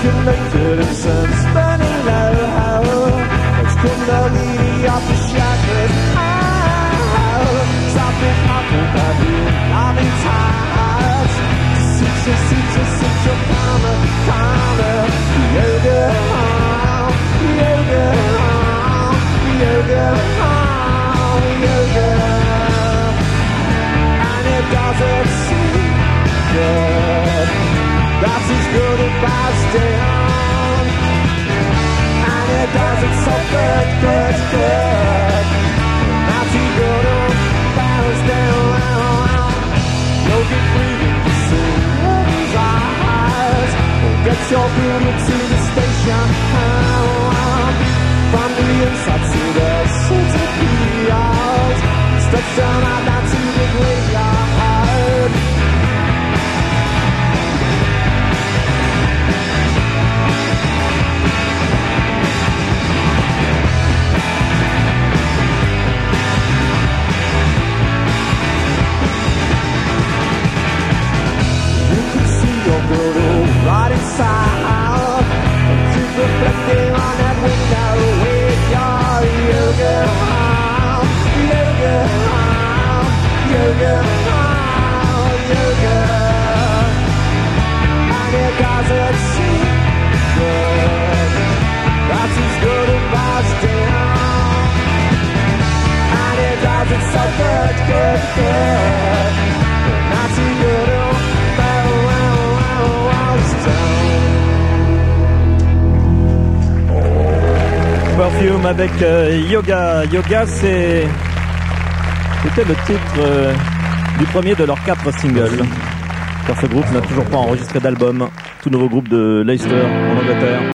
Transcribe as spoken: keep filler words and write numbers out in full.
connected and sense burning low. It's kundalini off the shackles. Stop it, up and back in. I'm in ties. Sit, sit, sit, sit, sit your karma, karma. Yoga, yoga, yoga, yoga. And it doesn't seem good. That's as good as bows down. And it doesn't so good, good, good. That's as good as bows down. No good breathing, soon close our eyes. Get your beauty to the station. From the inside to the soul to the eyes. Stretch down out down to the graveyard. You can see your girl right inside. Keep reflecting on that window with your yoga, yoga, yoga, yoga. And it doesn't seem good. That's as good as bows down. And it doesn't so good, good, good. Not too good as bows down. Perfume avec euh, Yoga. Yoga, c'est c'était le titre euh, du premier de leurs quatre singles. Car ce groupe n'a toujours pas enregistré d'album. Tout nouveau groupe de Leicester en Angleterre.